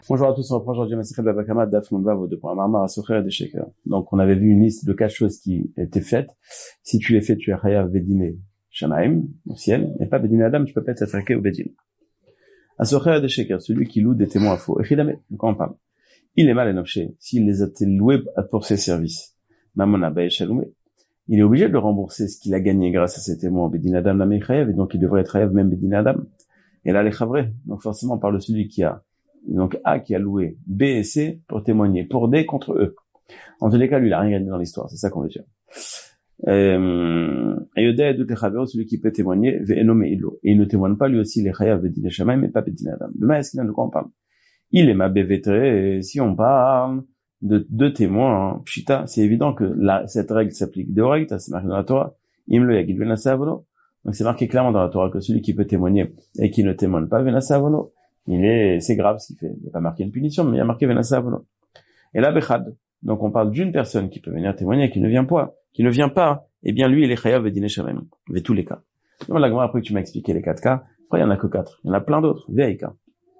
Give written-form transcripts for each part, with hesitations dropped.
Bonjour à tous, on reprend aujourd'hui Masechet Baba Kama, Daf Nunvav au 2.Marmar, Asocher et Desheker. Donc, on avait vu une liste de 4 choses qui étaient faites. Si tu les fais, tu es Chayav Bedine Shamaim, au ciel, mais pas Bedine Adam, tu peux pas être attaqué au Bedine. Asocher et Desheker, celui qui loue des témoins faux. Echidame, de quoi on parle? Il est mal énoché, s'il les a loués pour ses services. Mamona Baeshaloumé. Il est obligé de rembourser ce qu'il a gagné grâce à ses témoins. Bedine Adam la Chayav, et donc il devrait être Chayav même Bedine Adam. Et là, les Chavre, donc forcément, on parle de celui qui a donc A qui a loué B et C pour témoigner pour D contre E. En tous les cas, lui, il a rien gagné dans l'histoire, c'est ça qu'on veut dire. Et Yoda et celui qui peut témoigner, et il ne témoigne pas lui aussi les chayav bedine shamaim mais pas bedine adam. Demain, est-ce qu'il a de quoi on parle? Il est ma bévétré, et si on parle de deux témoins, hein, pshita, c'est évident que cette règle s'applique de règles, c'est marqué dans la Torah. Im le yagid venasa avono. Donc c'est marqué clairement dans la Torah que celui qui peut témoigner et qui ne témoigne pas venasa avono. C'est grave ce qu'il fait. Il n'y a pas marqué une punition, mais il y a marqué venasa avono. Et là, bechad. Donc on parle d'une personne qui peut venir témoigner et qui ne vient pas, eh bien lui, il est chayav bedine shamaim. Mais tous les cas. Donc la Gemara, après que tu m'as expliqué les 4 cas, après il y en a que 4. Il y en a plein d'autres. Ve'aika.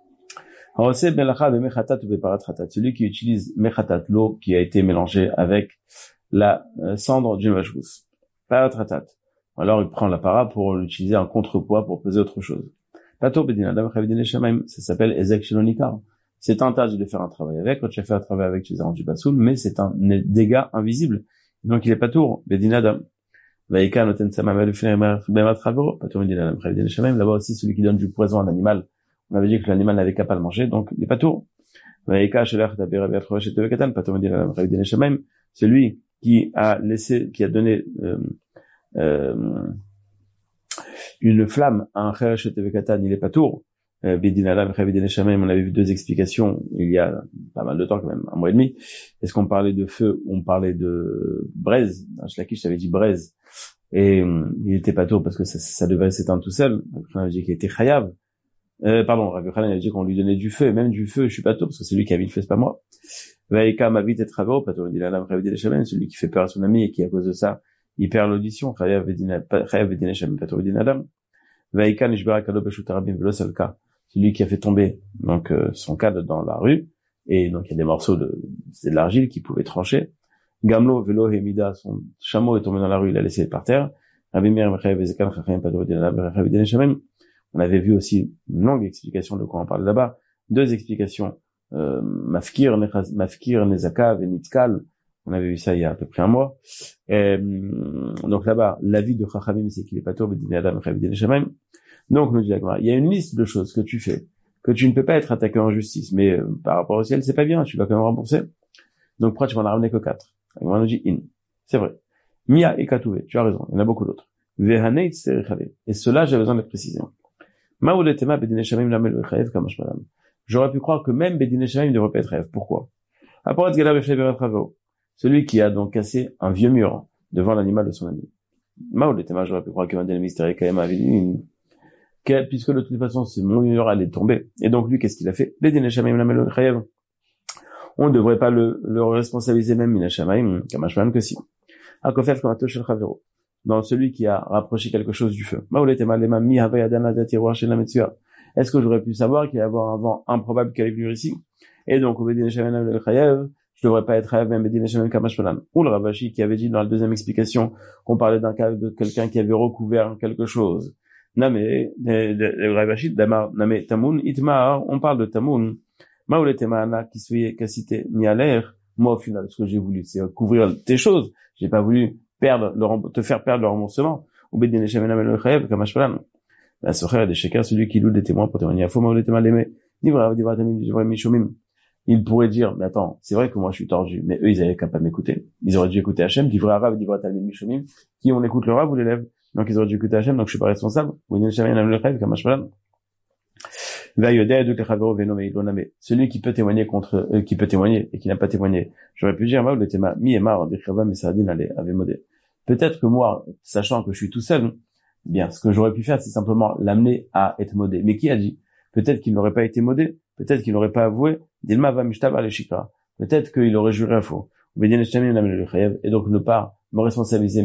Celui qui utilise mechatat, l'eau qui a été mélangée avec la cendre d'une vache rousse. Paratratat. Alors il prend la para pour l'utiliser en contrepoids pour peser autre chose. Pato bedine adam chayav bedine shamaim. Ça s'appelle ezek shelonikar. C'est interdit de faire un travail avec. Quand tu as fait un travail avec, tu les as rendus basoul, mais c'est un dégât invisible. Donc il est pas tour. Bedine adam. Vaïka noten samamel bemat travero. Pato bedine adam chayav bedine shamaim. Là-bas aussi, celui qui donne du poison à un animal. On avait dit que l'animal n'avait qu'à pas le manger, donc il est pas tour. Vaïka shelach tabera be'atroche et tevekatan. Pato bedine adam chayav bedine shamaim. Celui qui a donné, une flamme à un cheresh et tevekatan, il est pas tour. Bedine adam chayav bedine shamaim, on avait vu 2 explications il y a pas mal de temps quand même, 1 mois et demi. Est-ce qu'on parlait de feu ou on parlait de braise? Shlakish avait dit braise et il était pas tour parce que ça devait s'éteindre tout seul. On avait dit qu'il était chayav. Rabbi Yochanan avait dit qu'on lui donnait du feu, et même du feu, je suis pas tour parce que c'est lui qui a mis le feu, c'est pas moi. Vaïka mavit et travero, pato bedine adam chayav bedine shamaim, celui qui fait peur à son ami et qui à cause de ça il perd l'audition. Chayav bedine shamaim, pato bedine adam. Vaïka nishbera kado beshut arabim velo salka. Celui qui a fait tomber donc son cadre dans la rue, et donc il y a des morceaux c'est de l'argile qui pouvaient trancher. Gamlo velo hemida, son chameau est tombé dans la rue, il l'a laissé par terre. On avait vu aussi une longue explication de quoi on parle là-bas. 2 explications. Mafkir, Nezaka, Venitkal. On avait vu ça il y a à peu près 1 mois. Donc là-bas, l'avis de Chachamim, c'est qu'il est pas tour, bedine adam, bedine shamaim. Donc, nous dit la Gemara, il y a une liste de choses que tu fais, que tu ne peux pas être attaqué en justice, mais par rapport au ciel, c'est pas bien, tu dois quand même rembourser. Donc, pourquoi tu m'en as ramené que 4? La Gemara nous dit in. C'est vrai. Mia et Katouvé, tu as raison, il y en a beaucoup d'autres. Vehaneit serichave. Et cela, j'ai besoin de préciser. Maouletema bedine shamaim lamel chayev kamash malam. J'aurais pu croire que même bedine shamaim ne devrait pas être chayev. Pourquoi? Apparat gala befei berat raveo. Celui qui a donc cassé un vieux mur devant l'animal de son ami. Maouletema, j'aurais pu croire que Mandel Mystère Kayem avait une puisque de toute façon, c'est mon mur allait tomber. Et donc, lui, qu'est-ce qu'il a fait? Bedine shamaim lamel chayev. On ne devrait pas le responsabiliser même, mina shamaim, kamash malam que si. Akofef kamato shel chavero. Dans celui qui a rapproché quelque chose du feu. Est-ce que j'aurais pu savoir qu'il y allait avoir un vent improbable qui allait venir ici? Et donc, au Bedine Shamaim le Chayev, je devrais pas être Chayev, même Bedine Shamaim Kamash Malam. Ou le Ravashi qui avait dit dans la 2e explication qu'on parlait d'un cas de quelqu'un qui avait recouvert quelque chose. Namé, le Ravashi, Namé Tamun, Itmar, on parle de Tamun. Maoule Temana, qui soit cité Nialer. Moi, au final, ce que j'ai voulu, c'est couvrir tes choses. J'ai pas voulu te faire perdre le remboursement. Ou bedine shamaim le chayev kamash malam. La socher des shekers, celui qui loue des témoins pour témoigner. Il pourrait dire, mais attends, c'est vrai que moi je suis tordu, mais eux ils avaient qu'à pas m'écouter. Ils auraient dû écouter Hachem, divrei Rav, divrei Talmid Mishomim, qui on écoute le Rav ou l'élève. Donc ils auraient dû écouter Hachem, donc je suis pas responsable. Bedine shamaim le chayev kamash malam. Celui qui peut témoigner qui peut témoigner et qui n'a pas témoigné. J'aurais pu dire, peut-être que moi, sachant que je suis tout seul, bien, ce que j'aurais pu faire, c'est simplement l'amener à être modé. Mais qui a dit? Peut-être qu'il n'aurait pas été modé, peut-être qu'il n'aurait pas avoué, peut-être qu'il aurait juré à faux. Et donc ne pas me responsabiliser.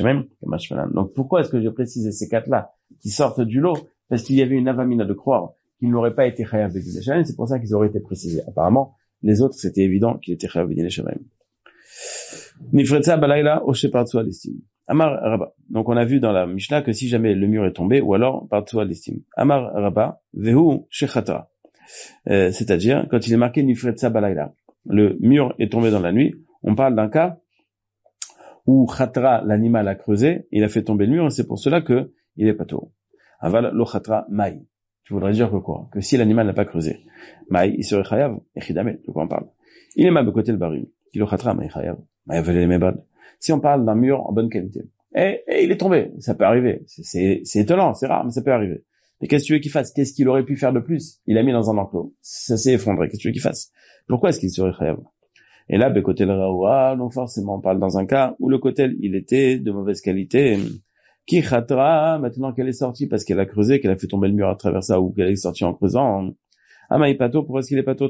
Donc pourquoi est-ce que j'ai précisé ces 4-là qui sortent du lot? Parce qu'il y avait une avamina de croire qu'ils n'auraient pas été chayav bedin shamaim, c'est pour ça qu'ils auraient été précisés. Apparemment, les autres, c'était évident qu'ils étaient chayav bedin shamaim. Nifretza balayla oshe partu l'estime. Amar Rabba. Donc on a vu dans la Mishnah que si jamais le mur est tombé, ou alors partu l'estime. Amar Rabba, vehu shechatra. C'est-à-dire, quand il est marqué Nifretza balayla, le mur est tombé dans la nuit, on parle d'un cas où khatra, l'animal a creusé, il a fait tomber le mur, et c'est pour cela que il est pato. Aval lo khatra maï. Tu voudrais dire que quoi? Que si l'animal n'a pas creusé, maï, il serait chayav, echidame, de quoi on parle? Il est ma de côté le barim, qui lo khatra maï chayav. Si on parle d'un mur en bonne qualité, et il est tombé, ça peut arriver. C'est étonnant, c'est rare, mais ça peut arriver. Mais qu'est-ce que tu veux qu'il fasse? Qu'est-ce qu'il aurait pu faire de plus? Il a mis dans un enclos. Ça s'est effondré. Qu'est-ce que tu veux qu'il fasse? Pourquoi est-ce qu'il serait chayav? Et là, Bekotel Raoua, donc forcément, on parle dans un cas où le kotel, il était de mauvaise qualité. Qui khatra, maintenant qu'elle est sortie parce qu'elle a creusé, qu'elle a fait tomber le mur à travers ça, ou qu'elle est sortie en creusant. Amaï pato, pourquoi est-ce qu'il est pato?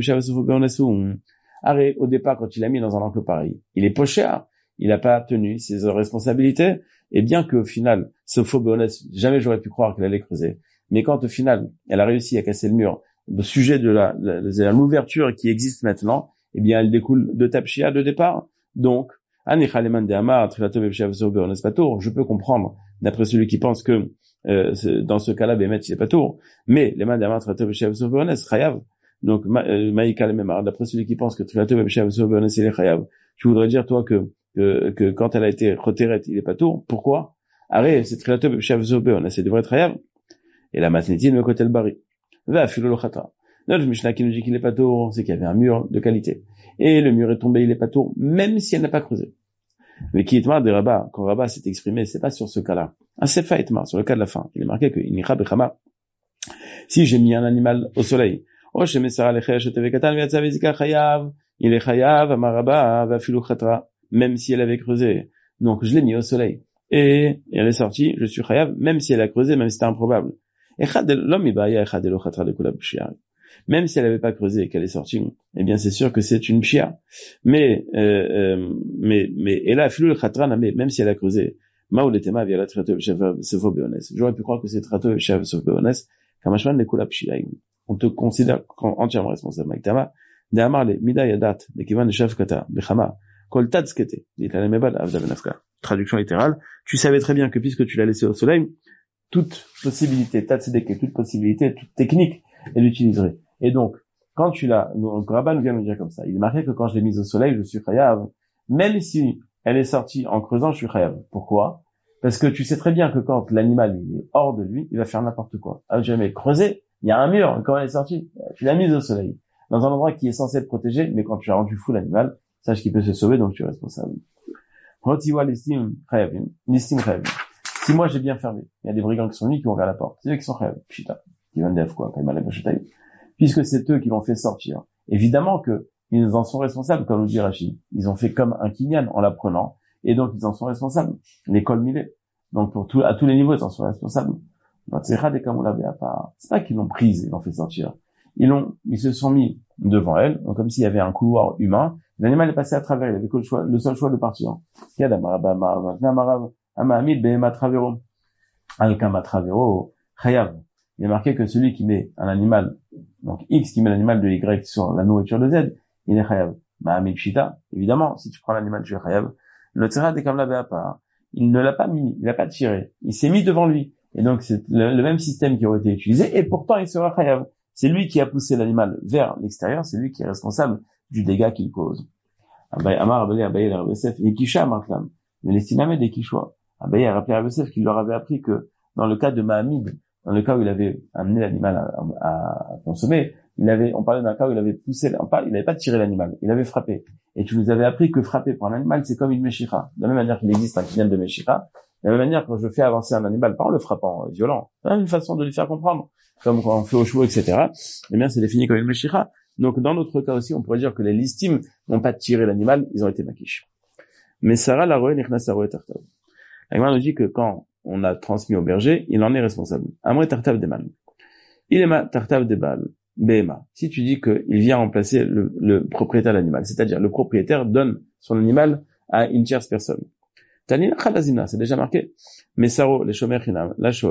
Arrête, au départ, quand il a mis dans un enclos pareil, il est poché, il n'a pas tenu ses responsabilités, et bien qu'au final, ce faux béonès, jamais j'aurais pu croire qu'elle allait creuser, mais quand au final, elle a réussi à casser le mur, le sujet de l'ouverture qui existe maintenant, eh bien, elle découle de Tapshia de départ. Donc, je peux comprendre, d'après celui qui pense que, dans ce cas-là, Bémet, il est pas tour, mais les mains d'Amar, Chayav, donc, d'après celui qui pense que Trilato Bebshav Sobeones il est chayav, tu voudrais dire, toi, que quand elle a été roteret, il est pas tour. Pourquoi? Arrête, c'est Trilato Bebshav Sobeones, c'est devrait être chayav. Et la matnétine, le côté le bari. Va, philo chatra. Notre Mishnah qui nous dit qu'il est pas tour, c'est qu'il y avait un mur de qualité. Et le mur est tombé, il est pas tour, même si elle n'a pas creusé. Mais qui est marre de Rabat, quand Rabat s'est exprimé, c'est pas sur ce cas-là. Un sefa est marre, sur le cas de la fin. Il est marqué que, Inicha Bechama. Si j'ai mis un animal au soleil, il est chayav, amaraba, va filu khatra, même si elle avait creusé. Donc, je l'ai mis au soleil. Et elle est sortie, je suis chayav, même si elle a creusé, même si c'était improbable. Même si elle n'avait pas creusé et qu'elle est sortie, eh bien, c'est sûr que c'est une pshia. Mais, et là, filu khatra, même si elle a creusé, j'aurais pu croire que c'est trato shav sauf beones, kamashman le kula pshia. On te considère entièrement responsable. Maïtama, de Amarle, Mida Yadat, de Kivan de Shavkata, Bechama, Kol Tatskete, d'Italemebad, Avda Benafka. Traduction littérale. Tu savais très bien que puisque tu l'as laissé au soleil, toute possibilité, Tatsedeke, toute possibilité, toute technique, elle l'utiliserait. Et donc, quand tu l'as, donc Rabban vient me dire comme ça. Il est marqué que quand je l'ai mise au soleil, je suis chayav. Même si elle est sortie en creusant, je suis chayav. Pourquoi? Parce que tu sais très bien que quand l'animal, il est hors de lui, il va faire n'importe quoi. Alors, jamais creuser. Il y a un mur, quand elle est sortie, tu l'as mise au soleil, dans un endroit qui est censé être protégé, mais quand tu as rendu fou l'animal, sache qu'il peut se sauver, donc tu es responsable. Si moi j'ai bien fermé, il y a des brigands qui sont venus qui ont ouvert la porte, c'est eux qui sont chayav, pshita, qui viennent d'Ef, quoi, puisque c'est eux qui l'ont fait sortir. Évidemment que ils en sont responsables, comme nous dit Rachid. Ils ont fait comme un kinyan en la prenant, et donc ils en sont responsables. L'école millet. Donc à tous les niveaux, ils en sont responsables. C'est pas qu'ils l'ont prise, ils l'ont fait sortir. Ils se sont mis devant elle, donc comme s'il y avait un couloir humain. L'animal est passé à travers, il avait que le seul choix de partir. Il est marqué que celui qui met un animal, donc X qui met l'animal de Y sur la nourriture de Z, il est chayav. Ma'amid Shita, évidemment, si tu prends l'animal, tu es chayav. Le tzera de Kamla Be'apa, il ne l'a pas mis, il l'a pas tiré. Il s'est mis devant lui. Et donc, c'est le même système qui aurait été utilisé, et pourtant, il sera chayav. C'est lui qui a poussé l'animal vers l'extérieur, c'est lui qui est responsable du dégât qu'il cause. Amar Abaye Abaye Rabesef, Yekisha Marklam. Mais l'estimamé des Kishwa. Abaye a rappelé à Rabesef qu'il leur avait appris que, dans le cas de Mahamid, dans le cas où il avait amené l'animal à consommer, on parlait d'un cas où il avait poussé, il n'avait pas tiré l'animal, il avait frappé. Et tu nous avais appris que frapper pour un animal, c'est comme une meshira. De la même manière qu'il existe un kinyan de meshira, de la même manière quand je fais avancer un animal, pas en le frappant violent, c'est une façon de lui faire comprendre, comme quand on fait au chevaux, etc. Eh bien, c'est défini comme une meshira. Donc, dans notre cas aussi, on pourrait dire que les listim n'ont pas tiré l'animal, ils ont été makish. Mais Sarah la roe nichnas saroe tartav. La Gemara nous dit que quand on a transmis au berger, il en est responsable. Amre tartav deman. Il est ma tartav debal. Bema. Si tu dis qu'il vient remplacer le propriétaire de l'animal, c'est-à-dire le propriétaire donne son animal à une tierce personne. Tanina Khalazina, c'est déjà marqué. Mesaro, les shomer chinam, la shoel,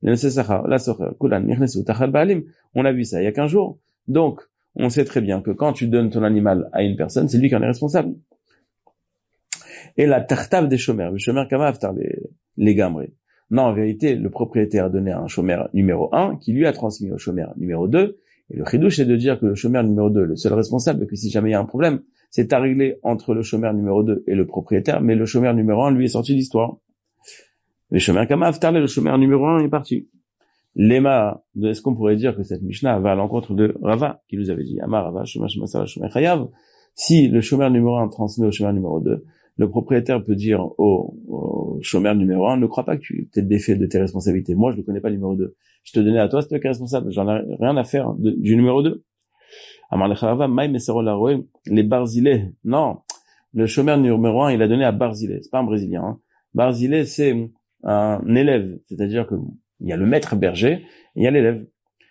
On a vu ça il y a 15 jours. Donc, on sait très bien que quand tu donnes ton animal à une personne, c'est lui qui en est responsable. Et la tartave des chômeurs, le chômeur kama aftar les gamrés. Non, en vérité, le propriétaire a donné à un chômeur numéro 1 qui lui a transmis au chômeur numéro 2. Et le chidouche, c'est de dire que le chômeur numéro 2, le seul responsable, que si jamais il y a un problème, c'est à régler entre le chômeur numéro 2 et le propriétaire, mais le chômeur numéro 1, lui, est sorti de l'histoire. Le chômeur kama aftar, le chômeur numéro 1 est parti. Lema, est-ce qu'on pourrait dire que cette Mishnah va à l'encontre de Rava, qui nous avait dit, Amar Rava, chômeur chayav. Si le chômeur numéro 1 transmet au chômeur numéro 2, le propriétaire peut dire au chômeur numéro 1, ne crois pas que tu t'es défait de tes responsabilités. Moi, je ne connais pas le numéro 2. Je te donnais à toi, c'est toi qui es responsable. J'en ai rien à faire du numéro 2. Amar Lecharava, Maï Mesero Laroé, les Barzilais. Non. Le chômeur numéro 1, il a donné à Barzilais. C'est pas un Brésilien, hein. Barzilais, c'est un élève. C'est-à-dire que il y a le maître berger, et il y a l'élève.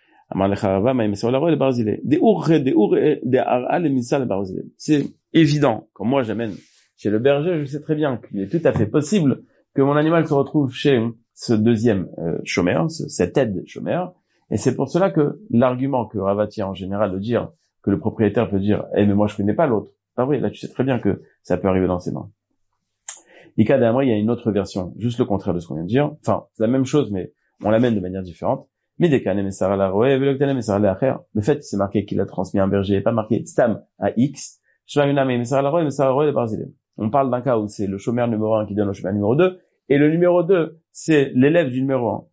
C'est évident. Quand moi j'amène chez le berger, je sais très bien qu'il est tout à fait possible que mon animal se retrouve chez ce deuxième chômeur, cet aide chômeur. Et c'est pour cela que l'argument que Rava tient en général de dire que le propriétaire peut dire mais moi je connais pas l'autre. Pas vrai, là tu sais très bien que ça peut arriver dans ses mains. Ika d'Amri, il y a une autre version, juste le contraire de ce qu'on vient de dire. Enfin, c'est la même chose, mais on l'amène de manière différente. Le fait que c'est marqué qu'il a transmis un berger et pas marqué Stam à X. On parle d'un cas où c'est le chômeur numéro 1 qui donne au chômeur numéro 2, et le numéro 2, c'est l'élève du numéro 1.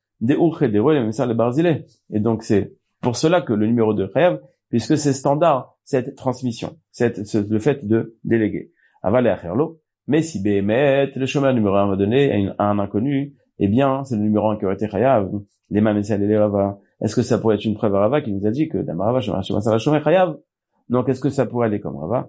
Et donc c'est pour cela que le numéro 2 rêve, puisque c'est standard, cette transmission, le fait de déléguer. Mais si Béhémet, le chômeur numéro 1 va donner à un inconnu, eh bien, c'est le numéro 1 qui aurait été chayav. Les mamessal et les Rava. Est-ce que ça pourrait être une preuve à Rava qui nous a dit que Damarava, Shomer chayav? Donc, est-ce que ça pourrait aller comme Rava?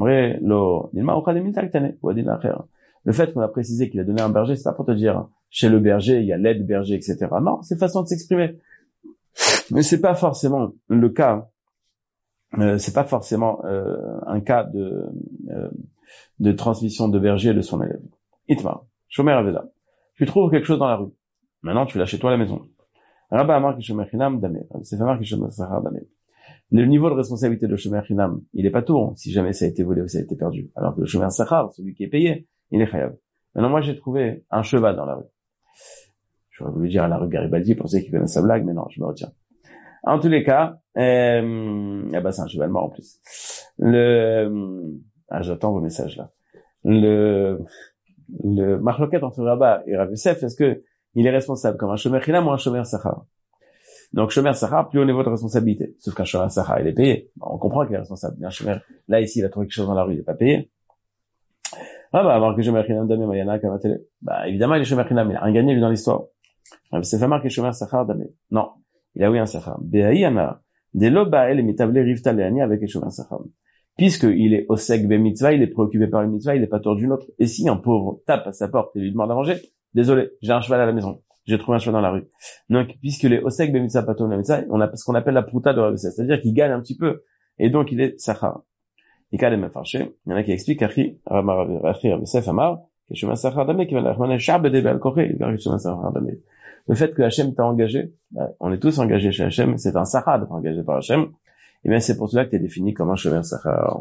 Le fait qu'on a précisé qu'il a donné un berger, c'est pas pour te dire, chez le berger, il y a l'aide berger, etc. Non, c'est façon de s'exprimer. Mais c'est pas forcément le cas, c'est pas forcément, un cas de transmission de berger de son élève. Itmar, Shomer Aveda. Tu trouves quelque chose dans la rue. Maintenant, tu l'as chez toi à la maison. Rabba Amar Kishomer Chinam Damé. C'est Famar Kishomer Sahar Damé. Le niveau de responsabilité de Shomer Chinam, il est pas tout, si jamais ça a été volé ou ça a été perdu. Alors que le Shomer Sahar, celui qui est payé, il est chayav. Maintenant, moi, j'ai trouvé un cheval dans la rue. J'aurais voulu dire à la rue Garibaldi pour ceux qui connaissent sa blague, mais non, je me retiens. En tous les cas, c'est un cheval mort en plus. J'attends vos messages là. Le marloquette entre Rabat et Rav Yosef, est-ce que il est responsable comme un chômeur chinam ou un chômeur sachar? Donc chômeur sachar, plus haut niveau de responsabilité. Sauf qu'un chômeur sachar, il est payé. On comprend qu'il est responsable. Mais un chômeur, là ici, il a trouvé quelque chose dans la rue, il est pas payé. Alors que chômeur chinam damé mayana kamatele. Évidemment, il est chômeur chinam, il a rien gagné lui dans l'histoire. Rav Yosef a marqué chômeur sachar damé. Non, il a oui un sachar. Be'ayana de loba el mitable rivta leani avec le chômeur sachar. Puisqu'il est osek be mitzvah, il est préoccupé par une mitzvah, il est pas tort d'une autre. Et si un pauvre tape à sa porte et lui demande à manger, désolé, j'ai un cheval à la maison, j'ai trouvé un cheval dans la rue. Donc, puisqu'il est osek be mitzvah pato la mitzvah, on a ce qu'on appelle la prouta de Rav Yosef, c'est-à-dire qu'il gagne un petit peu, et donc il est sachar. Il y en a qui expliquent qu'Achi Rav Yosef Amar, que chemin sachar damé, qui va la shab de bel koré, chemin sachar damé. Le fait que Hachem t'a engagé, on est tous engagés chez Hachem, c'est un sachar d'être engagé par Hachem. Et bien, c'est pour cela que tu es défini comme un chômeur sachar.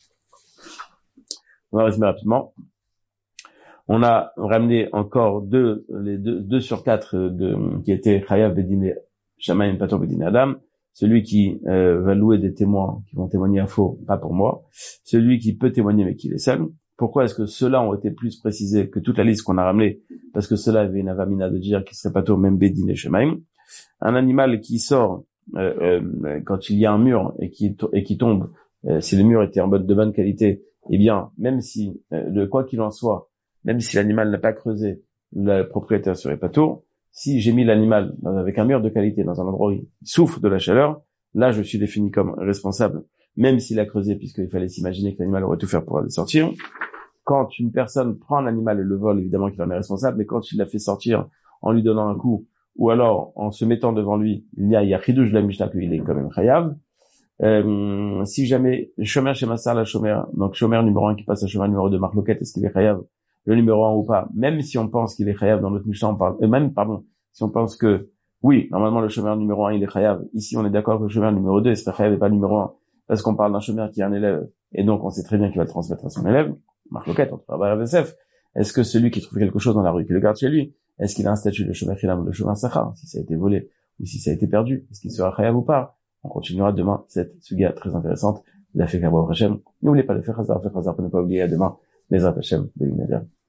On va résumer rapidement. On a ramené encore deux sur 4 qui étaient chayav bedine shamayim pator bedine adam. Celui qui va louer des témoins qui vont témoigner à faux, pas pour moi. Celui qui peut témoigner mais qui est seul. Pourquoi est-ce que ceux-là ont été plus précisés que toute la liste qu'on a ramenée? Parce que cela avait une avamina de dire qu'il serait pator même bedine shamayim. Un animal qui sort quand il y a un mur et qui tombe, si le mur était en de bonne qualité, eh bien, même si, de quoi qu'il en soit, même si l'animal n'a pas creusé, le propriétaire serait pas tour. Si j'ai mis l'animal avec un mur de qualité dans un endroit où il souffre de la chaleur, là, je suis défini comme responsable, même s'il a creusé, puisqu'il fallait s'imaginer que l'animal aurait tout fait pour aller sortir. Quand une personne prend un animal et le vole, évidemment qu'il en est responsable, mais quand il l'a fait sortir en lui donnant un coup, ou alors en se mettant devant lui, il y a chidouche de la Mishnah qu'il est quand même chayav. Si jamais chômeur chez Massar la chômeur, donc chômeur numéro 1 qui passe à chômeur numéro 2, marloquette, est-ce qu'il est chayav le numéro 1 ou pas? Même si on pense qu'il est chayav dans notre Mishnah, on parle, si on pense que Oui, normalement, le chômeur numéro 1, il est chayav. Ici, on est d'accord que le chômeur numéro 2, il serait chayav et pas numéro 1. Parce qu'on parle d'un chômeur qui est un élève. Et donc, on sait très bien qu'il va le transmettre à son élève. Marc Loquette, entre Rabbi et Yosef. Est-ce que celui qui trouve quelque chose dans la rue, qui le garde chez lui, est-ce qu'il a un statut de chômeur khilam ou de chômeur sachar? Si ça a été volé ou si ça a été perdu, est-ce qu'il sera chayav ou pas? On continuera demain cette suga très intéressante. La fait Kabbalah Hashem. N'oubliez pas de faire Khazar pour ne pas oublier à demain les Hashem de l'univers.